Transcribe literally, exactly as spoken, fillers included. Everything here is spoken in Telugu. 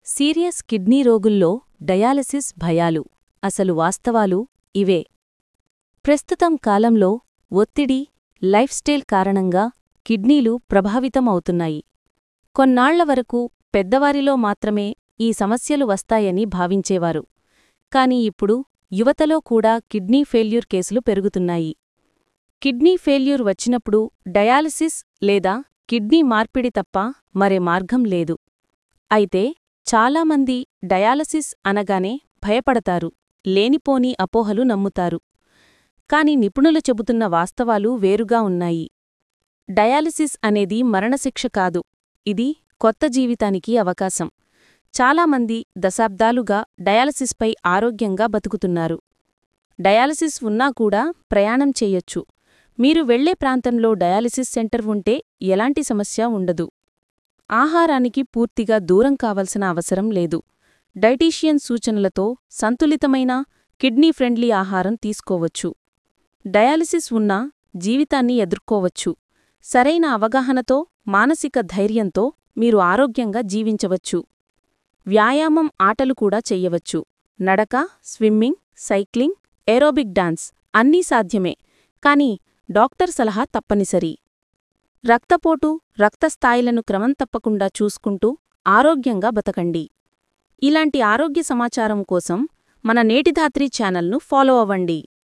సీరియస్ కిడ్నీ రోగుల్లో డయాలసిస్ భయాలు అసలు వాస్తవాలు ఇవే. ప్రస్తుతం కాలంలో ఒత్తిడి, లైఫ్ స్టైల్ కారణంగా కిడ్నీలు ప్రభావితం అవుతున్నాయి. కొన్నాళ్ల వరకు పెద్దవారిలో మాత్రమే ఈ సమస్యలు వస్తాయని భావించేవారు. కాని ఇప్పుడు యువతలో కూడా కిడ్నీ ఫెయిల్యూర్ కేసులు పెరుగుతున్నాయి. కిడ్నీ ఫెయిల్యూర్ వచ్చినప్పుడు డయాలసిస్ లేదా కిడ్నీ మార్పిడి తప్ప మరే మార్గం లేదు. అయితే చాలామంది డయాలసిస్ అనగానే భయపడతారు, లేనిపోని అపోహలు నమ్ముతారు. కాని నిపుణులు చెబుతున్న వాస్తవాలు వేరుగా ఉన్నాయి. డయాలసిస్ అనేది మరణశిక్ష కాదు, ఇది కొత్త జీవితానికి అవకాశం. చాలామంది దశాబ్దాలుగా డయాలసిస్పై ఆరోగ్యంగా బతుకుతున్నారు. డయాలసిస్ ఉన్నా కూడా ప్రయాణం చెయ్యొచ్చు. మీరు వెళ్లే ప్రాంతంలో డయాలసిస్ సెంటర్ ఉంటే ఎలాంటి సమస్య ఉండదు. ఆహారానికి పూర్తిగా దూరం కావలసిన అవసరం లేదు. డైటీషియన్ సూచనలతో సంతులితమైన, కిడ్నీ ఫ్రెండ్లీ ఆహారం తీసుకోవచ్చు. డయాలసిస్ ఉన్నా జీవితాన్ని ఎదుర్కోవచ్చు. సరైన అవగాహనతో, మానసిక ధైర్యంతో మీరు ఆరోగ్యంగా జీవించవచ్చు. వ్యాయామం, ఆటలు కూడా చెయ్యవచ్చు. నడక, స్విమ్మింగ్, సైక్లింగ్, ఏరోబిక్ డాన్స్ అన్నీ సాధ్యమే. కాని డాక్టర్ సలహా తప్పనిసరి. రక్తపోటు, రక్తస్థాయిలను క్రమం తప్పకుండా చూసుకుంటూ ఆరోగ్యంగా బతకండి. ఇలాంటి ఆరోగ్య సమాచారం కోసం మన నేటిధాత్రి ఛానల్ను ఫాలో అవ్వండి.